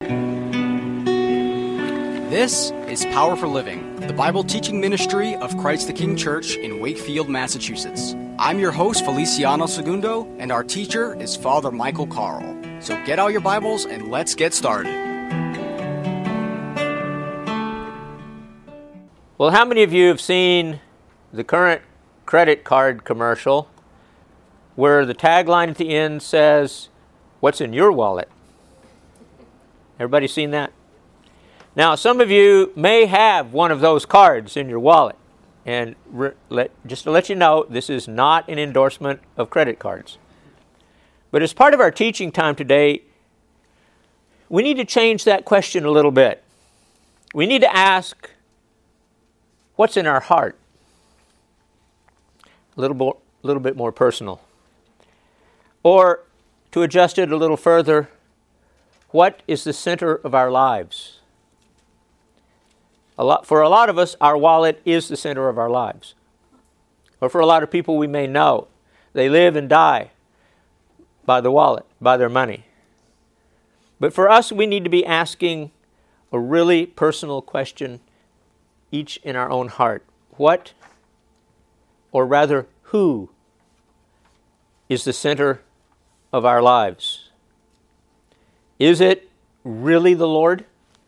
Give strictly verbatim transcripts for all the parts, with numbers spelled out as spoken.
This is Power for Living, the Bible teaching ministry of Christ the King Church in Wakefield, Massachusetts. I'm your host, Feliciano Segundo, and our teacher is Father Michael Carl. So get out your Bibles and let's get started. Well, how many of you have seen the current credit card commercial where the tagline at the end says, "What's in your wallet?" Everybody seen that? Now, some of you may have one of those cards in your wallet. And re- let, just to let you know, this is not an endorsement of credit cards. But as part of our teaching time today, we need to change that question a little bit. We need to ask, what's in our heart? A little, bo- little bit more personal. Or, to adjust it a little further, what is the center of our lives? A lot, for a lot of us, our wallet is the center of our lives. Or for a lot of people we may know, they live and die by the wallet, by their money. But for us, we need to be asking a really personal question, each in our own heart. What, or rather, who is the center of our lives? Is it really the Lord?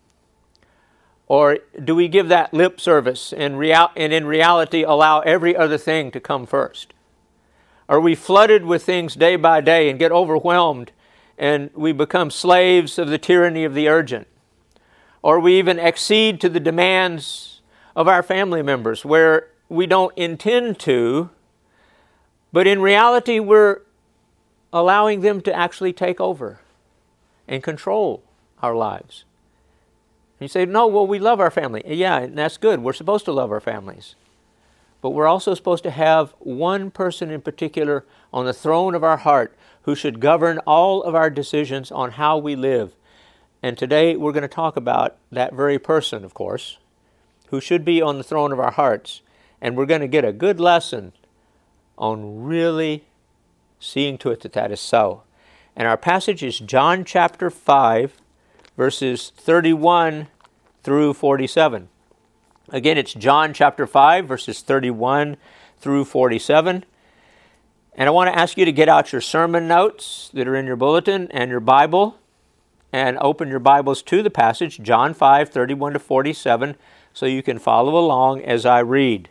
Or do we give that lip service and, real- and in reality allow every other thing to come first? Are we flooded with things day by day and get overwhelmed and we become slaves of the tyranny of the urgent? Or we even accede to the demands of our family members where we don't intend to, but in reality we're allowing them to actually take over and control our lives? You say, no, well, we love our family. Yeah, and that's good. We're supposed to love our families. But we're also supposed to have one person in particular on the throne of our heart who should govern all of our decisions on how we live. And today we're going to talk about that very person, of course, who should be on the throne of our hearts. And we're going to get a good lesson on really seeing to it that that is so. And our passage is John chapter five, verses thirty-one through forty-seven. Again, it's John chapter five, verses thirty-one through forty-seven. And I want to ask you to get out your sermon notes that are in your bulletin and your Bible and open your Bibles to the passage, John five, thirty-one to forty-seven, so you can follow along as I read.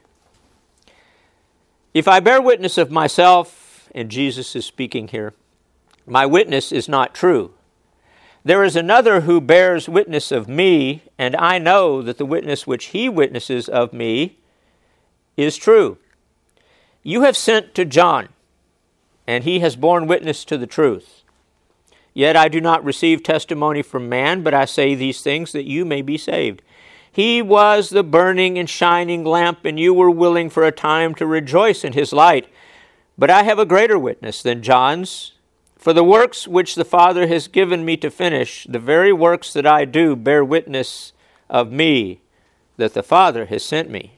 If I bear witness of myself, and Jesus is speaking here, my witness is not true. There is another who bears witness of me, and I know that the witness which he witnesses of me is true. You have sent to John, and he has borne witness to the truth. Yet I do not receive testimony from man, but I say these things that you may be saved. He was the burning and shining lamp, and you were willing for a time to rejoice in his light. But I have a greater witness than John's. For the works which the Father has given me to finish, the very works that I do bear witness of me, that the Father has sent me.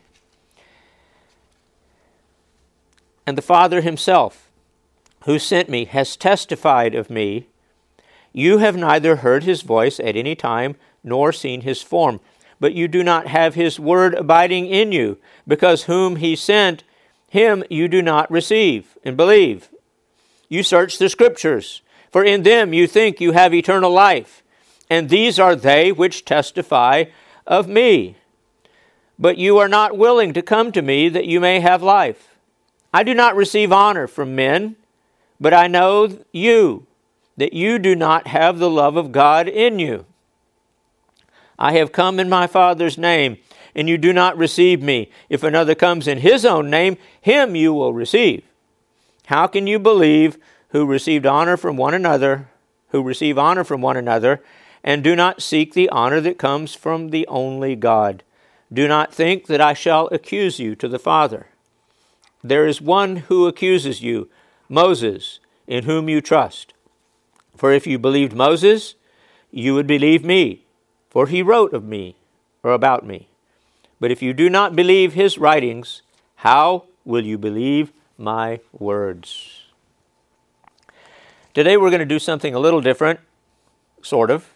And the Father himself, who sent me, has testified of me. You have neither heard his voice at any time, nor seen his form. But you do not have his word abiding in you, because whom he sent, him you do not receive and believe. You search the Scriptures, for in them you think you have eternal life, and these are they which testify of me. But you are not willing to come to me that you may have life. I do not receive honor from men, but I know you, that you do not have the love of God in you. I have come in my Father's name, and you do not receive me. If another comes in his own name, him you will receive. How can you believe who received honor from one another, who receive honor from one another, and do not seek the honor that comes from the only God? Do not think that I shall accuse you to the Father. There is one who accuses you, Moses, in whom you trust. For if you believed Moses, you would believe me, for he wrote of me, or about me. But if you do not believe his writings, how will you believe my words? Today we're going to do something a little different, sort of.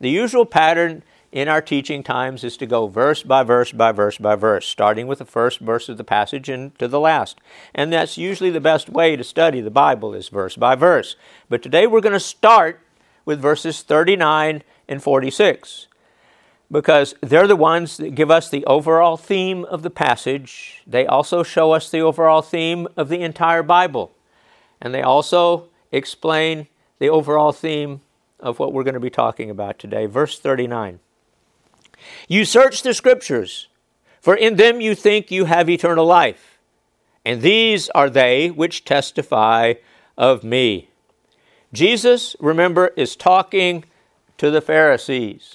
The usual pattern in our teaching times is to go verse by verse by verse by verse, starting with the first verse of the passage and to the last. And that's usually the best way to study the Bible, is verse by verse. But today we're going to start with verses thirty-nine and forty-six, because they're the ones that give us the overall theme of the passage. They also show us the overall theme of the entire Bible. And they also explain the overall theme of what we're going to be talking about today. Verse thirty-nine. You search the Scriptures, for in them you think you have eternal life, and these are they which testify of me. Jesus, remember, is talking to the Pharisees.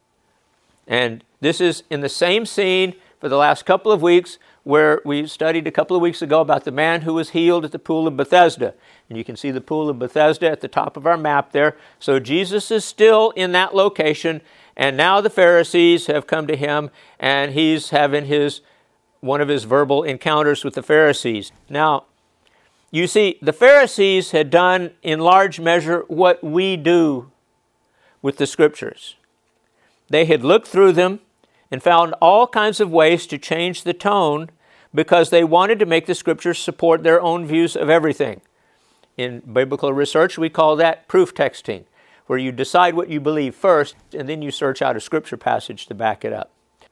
And this is in the same scene for the last couple of weeks where we studied a couple of weeks ago about the man who was healed at the pool of Bethesda. And you can see the pool of Bethesda at the top of our map there. So Jesus is still in that location, and now the Pharisees have come to him, and he's having his one of his verbal encounters with the Pharisees. Now, you see, the Pharisees had done in large measure what we do with the Scriptures. They had looked through them and found all kinds of ways to change the tone because they wanted to make the Scriptures support their own views of everything. In biblical research, we call that proof texting, where you decide what you believe first, and then you search out a Scripture passage to back it up.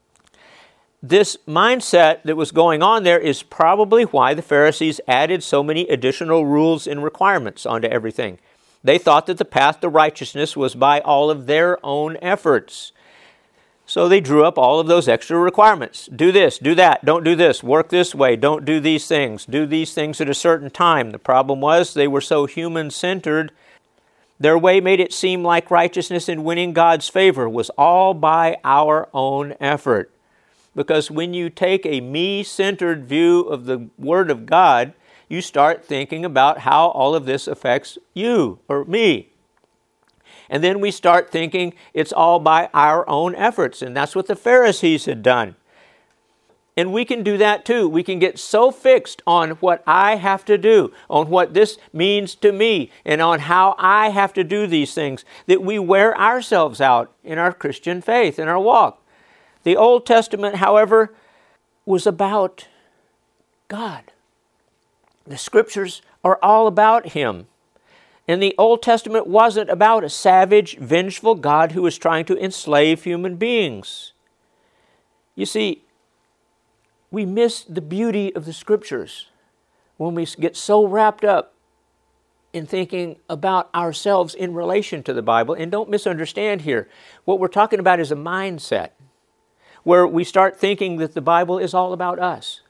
This mindset that was going on there is probably why the Pharisees added so many additional rules and requirements onto everything. They thought that the path to righteousness was by all of their own efforts. So they drew up all of those extra requirements. Do this, do that, don't do this, work this way, don't do these things, do these things at a certain time. The problem was they were so human-centered. Their way made it seem like righteousness and winning God's favor was all by our own effort. Because when you take a me-centered view of the Word of God, you start thinking about how all of this affects you or me. And then we start thinking it's all by our own efforts, and that's what the Pharisees had done. And we can do that too. We can get so fixed on what I have to do, on what this means to me, and on how I have to do these things, that we wear ourselves out in our Christian faith, in our walk. The Old Testament, however, was about God. The Scriptures are all about Him. And the Old Testament wasn't about a savage, vengeful God who was trying to enslave human beings. You see, we miss the beauty of the Scriptures when we get so wrapped up in thinking about ourselves in relation to the Bible. And don't misunderstand here. What we're talking about is a mindset where we start thinking that the Bible is all about us.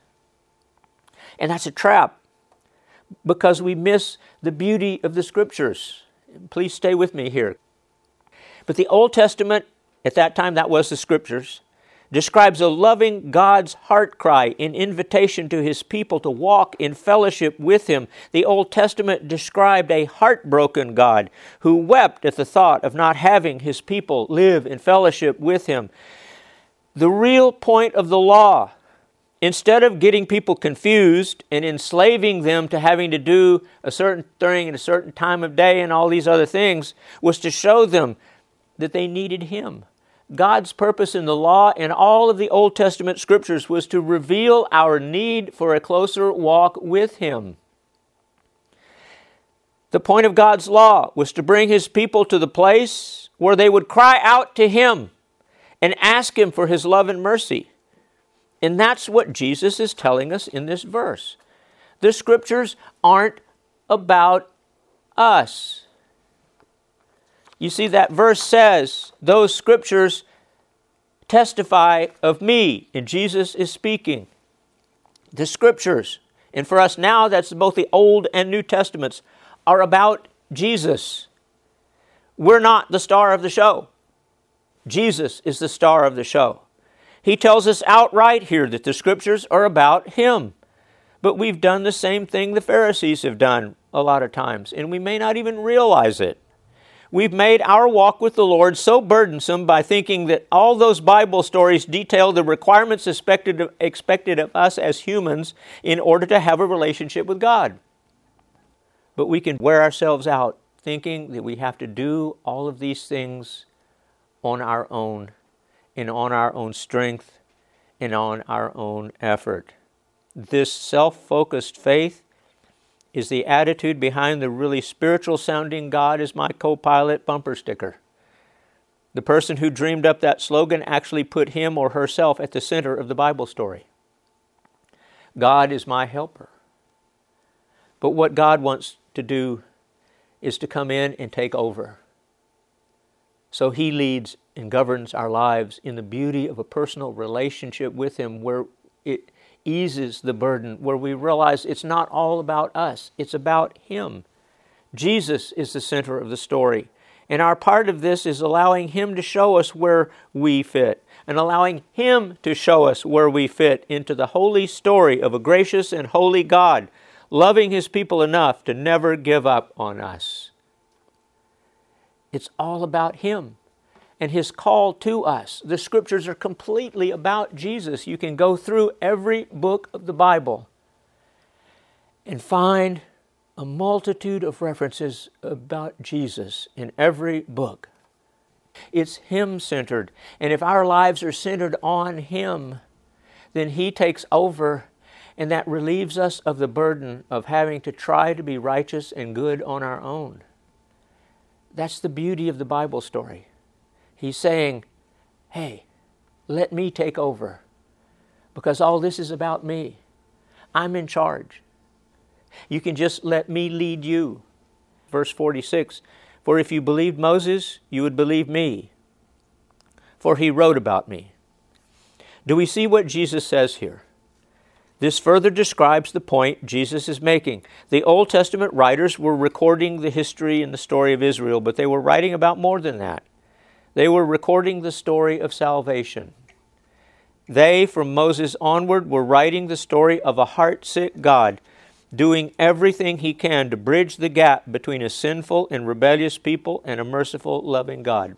And that's a trap, because we miss the beauty of the Scriptures. Please stay with me here. But the Old Testament, at that time that was the Scriptures, describes a loving God's heart cry in invitation to His people to walk in fellowship with Him. The Old Testament described a heartbroken God who wept at the thought of not having His people live in fellowship with Him. The real point of the law, instead of getting people confused and enslaving them to having to do a certain thing at a certain time of day and all these other things, was to show them that they needed Him. God's purpose in the law and all of the Old Testament Scriptures was to reveal our need for a closer walk with Him. The point of God's law was to bring His people to the place where they would cry out to Him and ask Him for His love and mercy. And that's what Jesus is telling us in this verse. The Scriptures aren't about us. You see, that verse says, those Scriptures testify of me, and Jesus is speaking. The Scriptures, and for us now, that's both the Old and New Testaments, are about Jesus. We're not the star of the show. Jesus is the star of the show. He tells us outright here that the Scriptures are about Him. But we've done the same thing the Pharisees have done a lot of times, and we may not even realize it. We've made our walk with the Lord so burdensome by thinking that all those Bible stories detail the requirements expected of, expected of us as humans in order to have a relationship with God. But we can wear ourselves out thinking that we have to do all of these things on our own, and on our own strength, and on our own effort. This self-focused faith is the attitude behind the really spiritual-sounding "God is my co-pilot" bumper sticker. The person who dreamed up that slogan actually put him or herself at the center of the Bible story. God is my helper. But what God wants to do is to come in and take over. So He leads and governs our lives in the beauty of a personal relationship with Him, where it eases the burden, where we realize it's not all about us, it's about Him. Jesus is the center of the story. And our part of this is allowing Him to show us where we fit, and allowing Him to show us where we fit into the holy story of a gracious and holy God, loving His people enough to never give up on us. It's all about Him and His call to us. The Scriptures are completely about Jesus. You can go through every book of the Bible and find a multitude of references about Jesus in every book. It's Him-centered. And if our lives are centered on Him, then He takes over, and that relieves us of the burden of having to try to be righteous and good on our own. That's the beauty of the Bible story. He's saying, hey, let me take over, because all this is about me. I'm in charge. You can just let me lead you. Verse forty-six, for if you believed Moses, you would believe me, for he wrote about me. Do we see what Jesus says here? This further describes the point Jesus is making. The Old Testament writers were recording the history and the story of Israel, but they were writing about more than that. They were recording the story of salvation. They, from Moses onward, were writing the story of a heart-sick God, doing everything He can to bridge the gap between a sinful and rebellious people and a merciful, loving God.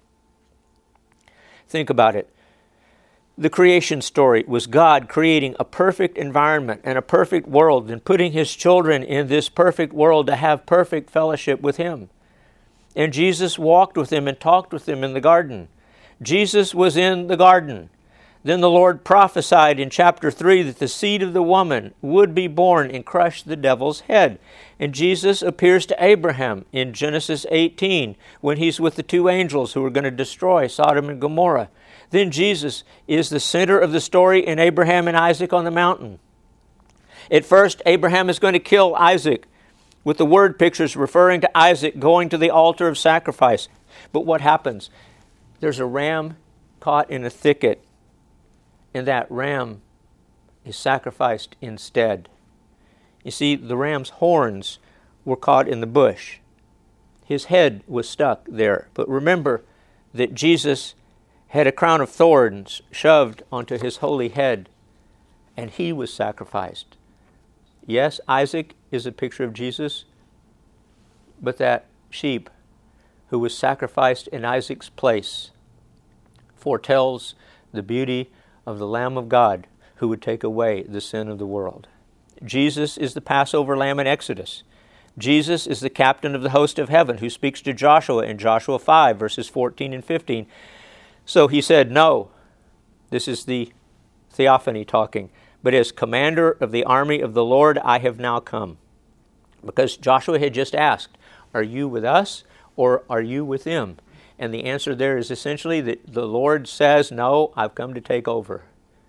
Think about it. The creation story was God creating a perfect environment and a perfect world and putting His children in this perfect world to have perfect fellowship with Him. And Jesus walked with them and talked with them in the garden. Jesus was in the garden. Then the Lord prophesied in chapter three that the seed of the woman would be born and crush the devil's head. And Jesus appears to Abraham in Genesis eighteen when he's with the two angels who are going to destroy Sodom and Gomorrah. Then Jesus is the center of the story in Abraham and Isaac on the mountain. At first, Abraham is going to kill Isaac, with the word pictures referring to Isaac going to the altar of sacrifice. But what happens? There's a ram caught in a thicket, and that ram is sacrificed instead. You see, the ram's horns were caught in the bush. His head was stuck there. But remember that Jesus had a crown of thorns shoved onto His holy head, and He was sacrificed. Yes, Isaac is a picture of Jesus, but that sheep who was sacrificed in Isaac's place foretells the beauty of the Lamb of God who would take away the sin of the world. Jesus is the Passover Lamb in Exodus. Jesus is the captain of the host of heaven who speaks to Joshua in Joshua five, verses fourteen and fifteen. So He said, no, this is the theophany talking, but as commander of the army of the Lord, I have now come. Because Joshua had just asked, are you with us or are you with them? And the answer there is essentially that the Lord says, no, I've come to take over.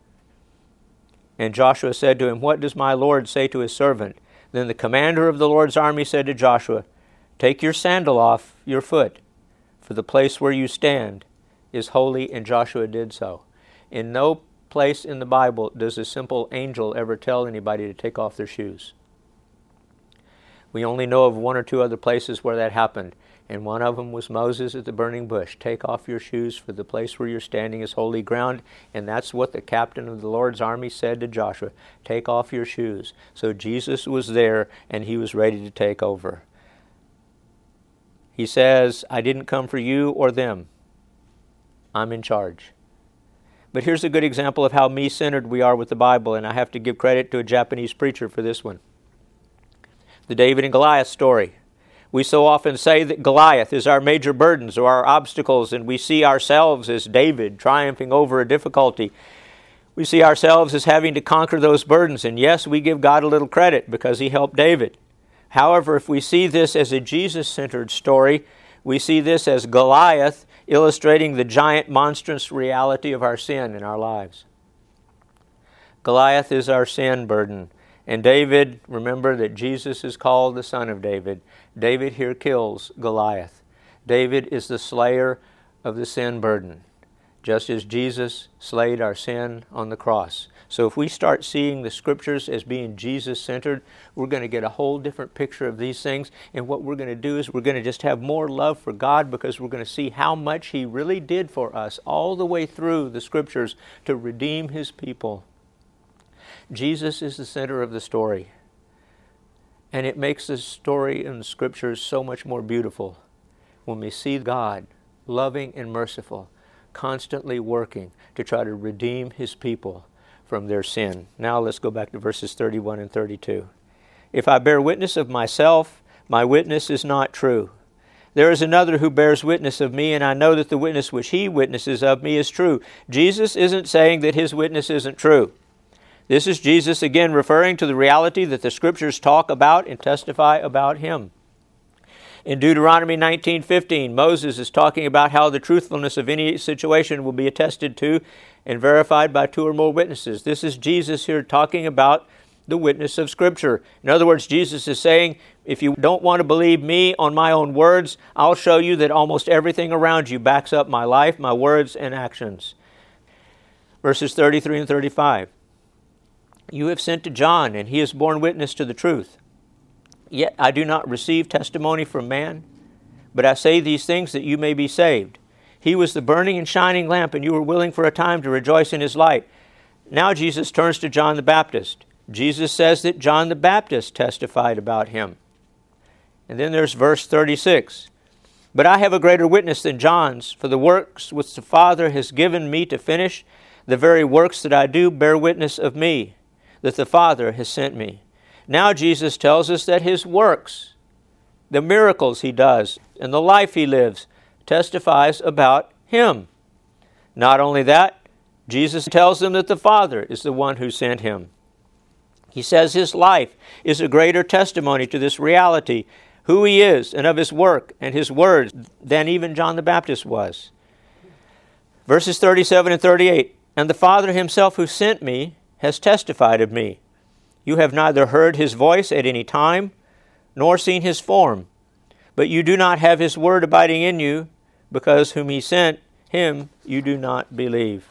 And Joshua said to him, what does my Lord say to His servant? Then the commander of the Lord's army said to Joshua, take your sandal off your foot, for the place where you stand is holy. And Joshua did so. In no place in the Bible does a simple angel ever tell anybody to take off their shoes. We only know of one or two other places where that happened, and one of them was Moses at the burning bush. Take off your shoes, for the place where you're standing is holy ground. And that's what the captain of the Lord's army said to Joshua. Take off your shoes. So Jesus was there, and He was ready to take over. He says, I didn't come for you or them. I'm in charge. But here's a good example of how me-centered we are with the Bible, and I have to give credit to a Japanese preacher for this one. The David and Goliath story. We so often say that Goliath is our major burdens or our obstacles, and we see ourselves as David triumphing over a difficulty. We see ourselves as having to conquer those burdens, and yes, we give God a little credit because He helped David. However, if we see this as a Jesus-centered story, we see this as Goliath illustrating the giant, monstrous reality of our sin in our lives. Goliath is our sin burden. And David, remember that Jesus is called the Son of David. David here kills Goliath. David is the slayer of the sin burden, just as Jesus slayed our sin on the cross. So if we start seeing the Scriptures as being Jesus-centered, we're going to get a whole different picture of these things. And what we're going to do is we're going to just have more love for God, because we're going to see how much He really did for us all the way through the Scriptures to redeem His people. Jesus is the center of the story. And it makes the story in the Scriptures so much more beautiful when we see God, loving and merciful, constantly working to try to redeem His people from their sin. Now let's go back to verses thirty-one and thirty-two. If I bear witness of myself, my witness is not true. There is another who bears witness of me, and I know that the witness which he witnesses of me is true. Jesus isn't saying that his witness isn't true. This is Jesus again referring to the reality that the Scriptures talk about and testify about Him. In Deuteronomy nineteen fifteen, Moses is talking about how the truthfulness of any situation will be attested to and verified by two or more witnesses. This is Jesus here talking about the witness of Scripture. In other words, Jesus is saying, if you don't want to believe me on my own words, I'll show you that almost everything around you backs up my life, my words, and actions. Verses thirty-three and thirty-five. You have sent to John, and he has borne witness to the truth. Yet I do not receive testimony from man, but I say these things that you may be saved. He was the burning and shining lamp, and you were willing for a time to rejoice in his light. Now Jesus turns to John the Baptist. Jesus says that John the Baptist testified about him. And then there's verse thirty-six. But I have a greater witness than John's, for the works which the Father has given me to finish, the very works that I do bear witness of me, that the Father has sent me. Now Jesus tells us that his works, the miracles he does, and the life he lives, testifies about him. Not only that, Jesus tells them that the Father is the one who sent him. He says his life is a greater testimony to this reality, who he is, and of his work and his words, than even John the Baptist was. Verses thirty-seven and thirty-eight. And the Father himself who sent me has testified of me. You have neither heard his voice at any time, nor seen his form. But you do not have his word abiding in you, because whom he sent, him you do not believe.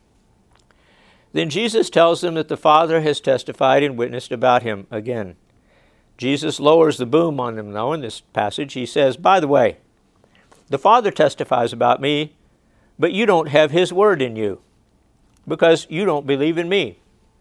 Then Jesus tells them that the Father has testified and witnessed about him again. Jesus lowers the boom on them, though, in this passage. He says, by the way, the Father testifies about me, but you don't have his word in you, because you don't believe in me.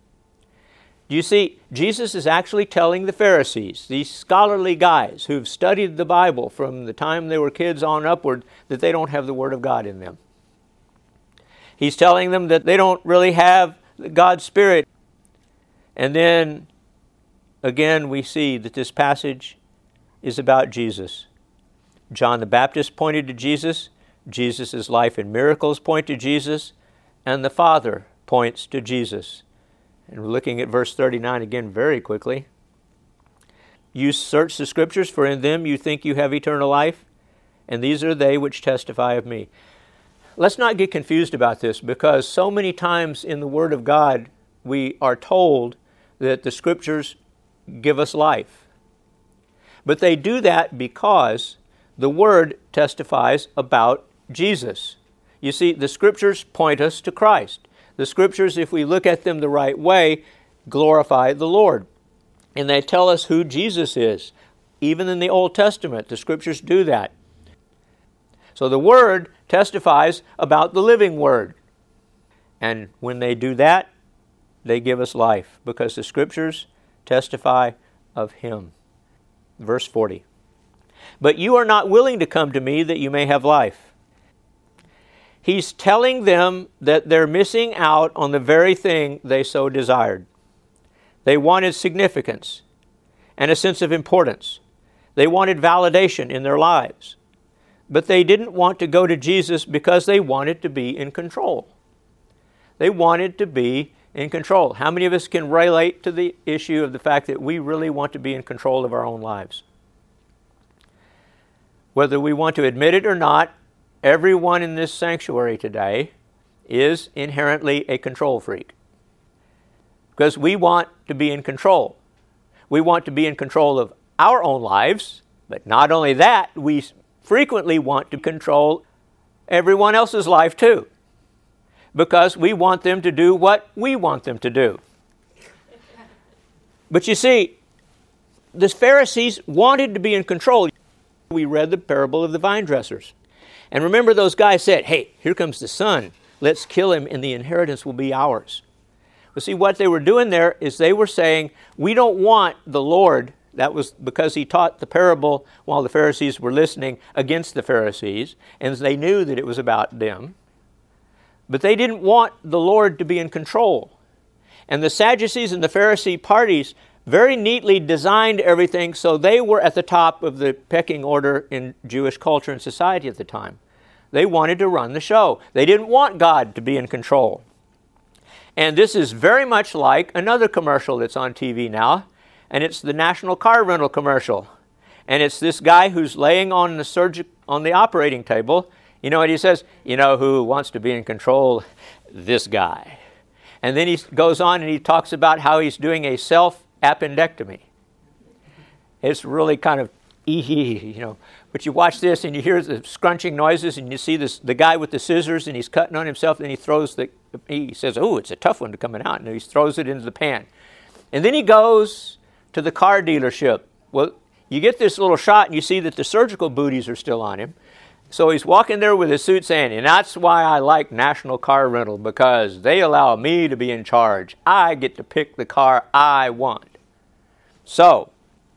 You see, Jesus is actually telling the Pharisees, these scholarly guys who've studied the Bible from the time they were kids on upward, that they don't have the Word of God in them. He's telling them that they don't really have God's Spirit. And then, again, we see that this passage is about Jesus. John the Baptist pointed to Jesus. Jesus' life and miracles point to Jesus. And the Father points to Jesus. And we're looking at verse thirty-nine again very quickly. You search the Scriptures, for in them you think you have eternal life, and these are they which testify of me. Let's not get confused about this, because so many times in the Word of God we are told that the Scriptures give us life. But they do that because the Word testifies about Jesus. You see, the Scriptures point us to Christ. The Scriptures, if we look at them the right way, glorify the Lord. And they tell us who Jesus is. Even in the Old Testament, the Scriptures do that. So the Word testifies about the living Word. And when they do that, they give us life, because the Scriptures testify of Him. Verse forty. But you are not willing to come to me that you may have life. He's telling them that they're missing out on the very thing they so desired. They wanted significance and a sense of importance. They wanted validation in their lives. But they didn't want to go to Jesus because they wanted to be in control. They wanted to be in control. How many of us can relate to the issue of the fact that we really want to be in control of our own lives? Whether we want to admit it or not, everyone in this sanctuary today is inherently a control freak. Because we want to be in control. We want to be in control of our own lives, but not only that, we frequently want to control everyone else's life too. Because we want them to do what we want them to do. But you see, the Pharisees wanted to be in control. We read the parable of the vine dressers. And remember, those guys said, hey, here comes the son. Let's kill him and the inheritance will be ours. Well, see, what they were doing there is they were saying, we don't want the Lord. That was because he taught the parable while the Pharisees were listening against the Pharisees, and they knew that it was about them. But they didn't want the Lord to be in control. And the Sadducees and the Pharisee parties very neatly designed everything so they were at the top of the pecking order in Jewish culture and society at the time. They wanted to run the show. They didn't want God to be in control. And this is very much like another commercial that's on T V now, and it's the National Car Rental commercial. And it's this guy who's laying on the surgic on the operating table. You know what he says? You know who wants to be in control? This guy. And then he goes on and he talks about how he's doing a self-appendectomy. It's really kind of ee-hee, you know. But you watch this and you hear the scrunching noises and you see this the guy with the scissors and he's cutting on himself and he throws the, he says, oh, it's a tough one to coming out. And he throws it into the pan. And then he goes to the car dealership. Well, you get this little shot and you see that the surgical booties are still on him. So he's walking there with his suit saying, and that's why I like National Car Rental, because they allow me to be in charge. I get to pick the car I want. So,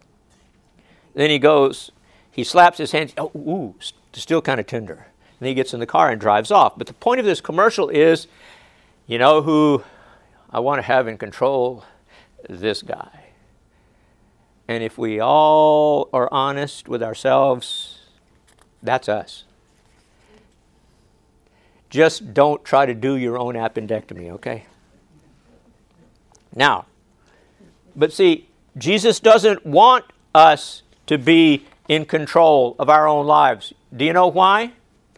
then he goes, he slaps his hands, oh, ooh, still kind of tender. And he gets in the car and drives off. But the point of this commercial is, you know who I want to have in control? This guy. And if we all are honest with ourselves, that's us. Just don't try to do your own appendectomy, okay? Now, but see, Jesus doesn't want us to be in control of our own lives. Do you know why?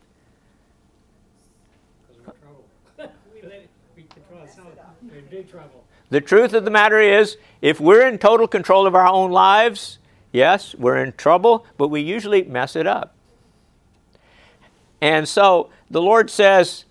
Because we're in trouble. we let it, we control ourselves. We're in big trouble. The truth of the matter is, if we're in total control of our own lives, yes, we're in trouble, but we usually mess it up. And so the Lord says,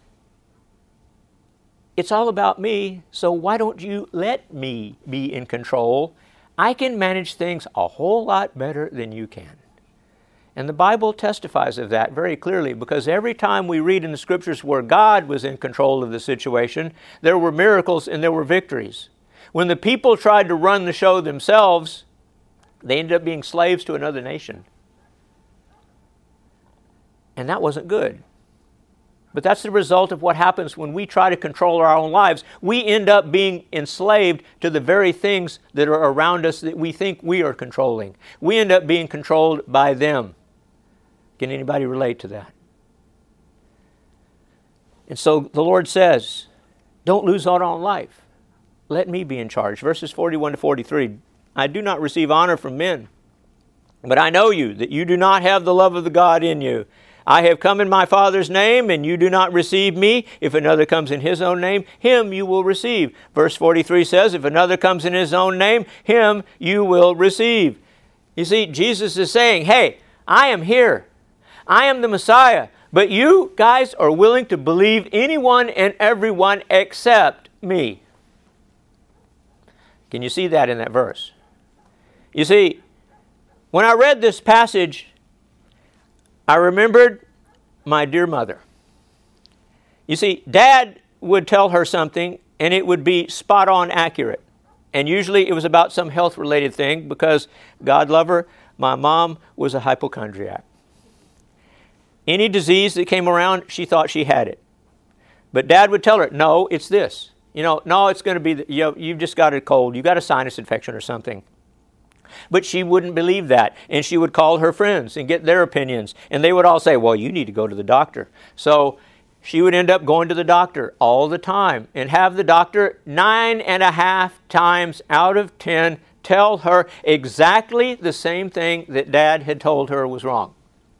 it's all about me, so why don't you let me be in control? I can manage things a whole lot better than you can. And the Bible testifies of that very clearly, because every time we read in the Scriptures where God was in control of the situation, there were miracles and there were victories. When the people tried to run the show themselves, they ended up being slaves to another nation. And that wasn't good. But that's the result of what happens when we try to control our own lives. We end up being enslaved to the very things that are around us that we think we are controlling. We end up being controlled by them. Can anybody relate to that? And so the Lord says, don't lose out on life. Let me be in charge. Verses forty-one to forty-three, I do not receive honor from men, but I know you, that you do not have the love of the God in you. I have come in my Father's name, and you do not receive me. If another comes in his own name, him you will receive. Verse forty-three says, if another comes in his own name, him you will receive. You see, Jesus is saying, hey, I am here. I am the Messiah. But you guys are willing to believe anyone and everyone except me. Can you see that in that verse? You see, when I read this passage, I remembered my dear mother. You see, Dad would tell her something and it would be spot on accurate. And usually it was about some health related thing because, God love her, my mom was a hypochondriac. Any disease that came around, she thought she had it. But Dad would tell her, no, it's this. You know, no, it's going to be, the, you know, you've just got a cold, you've got a sinus infection or something. But she wouldn't believe that, and she would call her friends and get their opinions, and they would all say, well, you need to go to the doctor. So she would end up going to the doctor all the time and have the doctor nine and a half times out of ten tell her exactly the same thing that Dad had told her was wrong.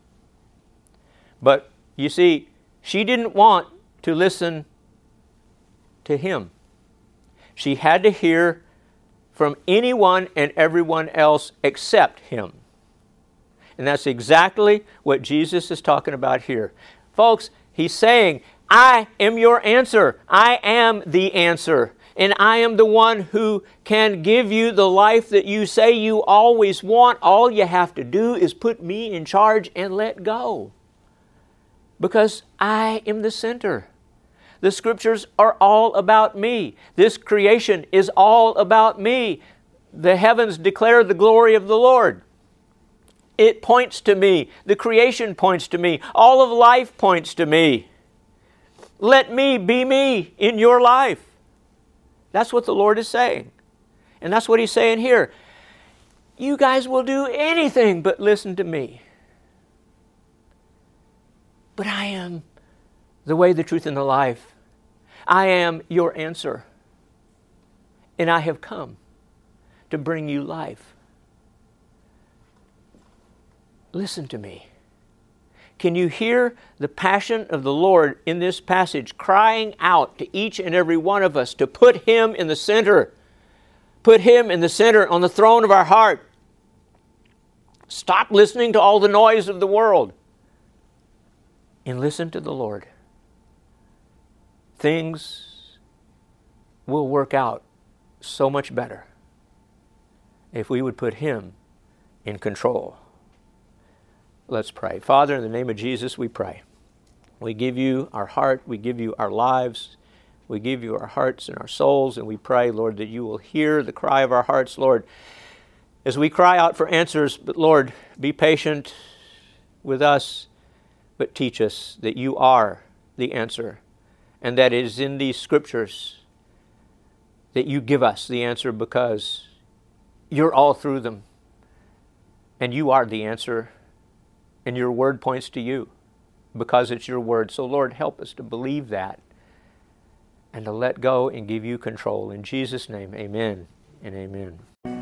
But you see, she didn't want to listen to him. She had to hear from anyone and everyone else except him. And that's exactly what Jesus is talking about here. Folks, he's saying, I am your answer. I am the answer. And I am the one who can give you the life that you say you always want. All you have to do is put me in charge and let go. Because I am the center. The Scriptures are all about me. This creation is all about me. The heavens declare the glory of the Lord. It points to me. The creation points to me. All of life points to me. Let me be me in your life. That's what the Lord is saying. And that's what he's saying here. You guys will do anything but listen to me. But I am the way, the truth, and the life. I am your answer. And I have come to bring you life. Listen to me. Can you hear the passion of the Lord in this passage crying out to each and every one of us to put Him in the center? Put Him in the center on the throne of our heart. Stop listening to all the noise of the world and listen to the Lord. Things will work out so much better if we would put Him in control. Let's pray. Father, in the name of Jesus, we pray. We give you our heart. We give you our lives. We give you our hearts and our souls. And we pray, Lord, that you will hear the cry of our hearts, Lord, as we cry out for answers. But, Lord, be patient with us, but teach us that you are the answer, and that it is in these Scriptures that you give us the answer, because you're all through them, and you are the answer. And your word points to you because it's your word. So, Lord, help us to believe that and to let go and give you control. In Jesus' name, amen and amen.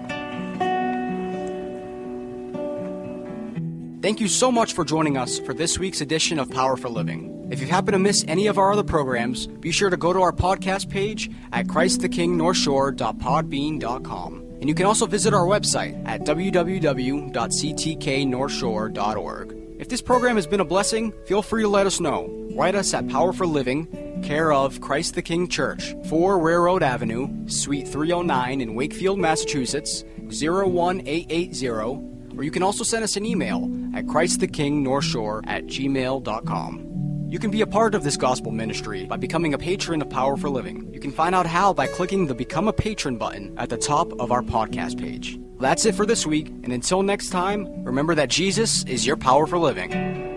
Thank you so much for joining us for this week's edition of Power for Living. If you happen to miss any of our other programs, be sure to go to our podcast page at christ the king north shore dot podbean dot com. And you can also visit our website at w w w dot c t k north shore dot org. If this program has been a blessing, feel free to let us know. Write us at Power for Living, care of Christ the King Church, four Railroad Avenue, Suite three oh nine in Wakefield, Massachusetts, zero one eight eight zero. Or you can also send us an email at christ the king north shore at gmail dot com. You can be a part of this gospel ministry by becoming a patron of Power for Living. You can find out how by clicking the Become a Patron button at the top of our podcast page. That's it for this week, and until next time, remember that Jesus is your power for living.